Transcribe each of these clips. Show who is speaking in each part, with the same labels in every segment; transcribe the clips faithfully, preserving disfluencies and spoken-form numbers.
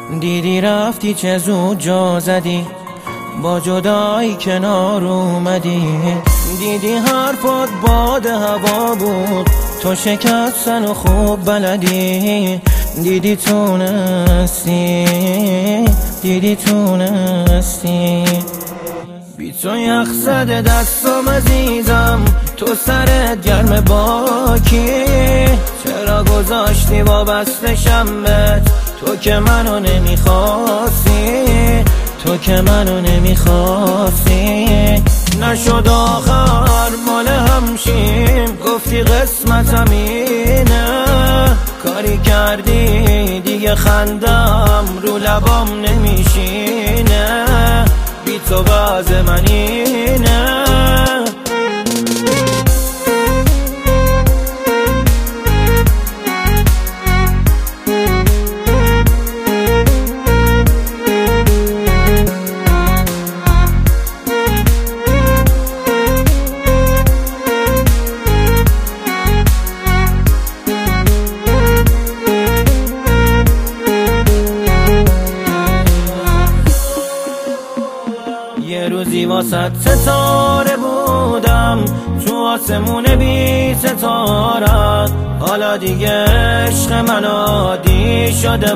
Speaker 1: دیدی رفتی چه زود جا زدی، با جدایی کنار اومدی. دیدی حرفات باد هوا بود، تو شکستن و خوب بلدی. دیدی تونستی، دیدی تونستی. بی تو یخ زده دستم عزیزم، تو سرت گرم باکی. چرا گذاشتی وابسته شمت، تو که منو نمیخواستی، تو که منو نمیخواستی. نشد آخر مال همشیم، گفتی قسمتم اینه. کاری کردی دیگه خندم رو لبام نمیشینه. بی تو وضع من اینه. یه روزی واسه ستاره بودم، تو آسمون بی ستارت. حالا دیگه عشق من عادی شده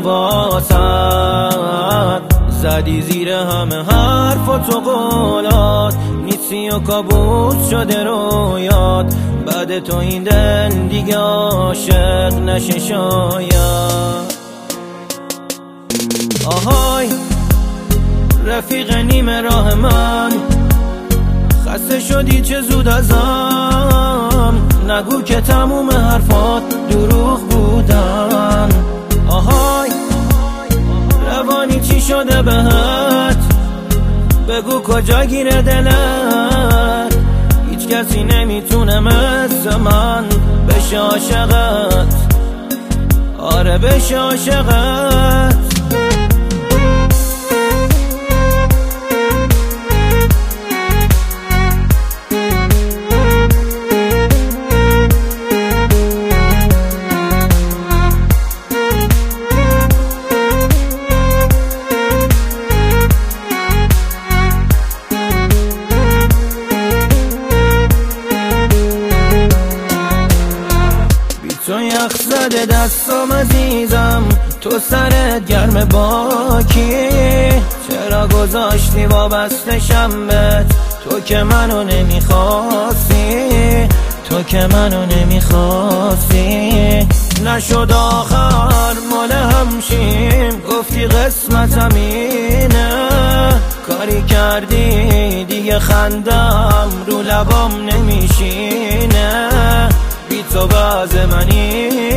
Speaker 1: واسد. زدی زیر همه حرف و تو قولات، نیستی و کابوس شده رویات. بعد تو این دل دیگه عاشق نشه شاید. آهای رفیق نیمه راه من، خسته شدی چه زود ازم. نگو که تموم حرفات دروغ بودن. آهای روانی چی شده بهت، بگو کجا گیره دلت. هیچ کسی نمیتونه مثل من بشه عاشقت، آره بشه عاشقت. تو یخ زده دستم عزیزم، تو سرت گرم باکی. چرا گذاشتی وابسته شمت، تو که منو نمیخواستی، تو که منو نمیخواستی. نشد آخر مال همشیم، گفتی قسمتم اینه. کاری کردی دیگه خندم رو لبام نمیشینه. بی تو وضع من اینه.